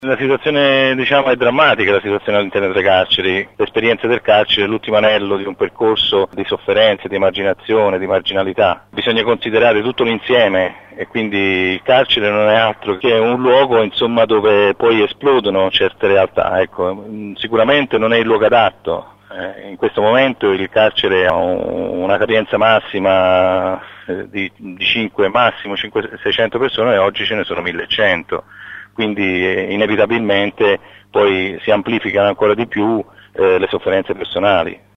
La situazione è drammatica, la situazione all'interno delle carceri. L'esperienza del carcere è l'ultimo anello di un percorso di sofferenze, di emarginazione, di marginalità. Bisogna considerare tutto l'insieme e quindi il carcere non è altro che un luogo dove poi esplodono certe realtà. Ecco, sicuramente non è il luogo adatto. In questo momento il carcere ha una capienza massima di 5, massimo 500-600 persone e oggi ce ne sono 1100. Quindi inevitabilmente poi si amplificano ancora di più le sofferenze personali.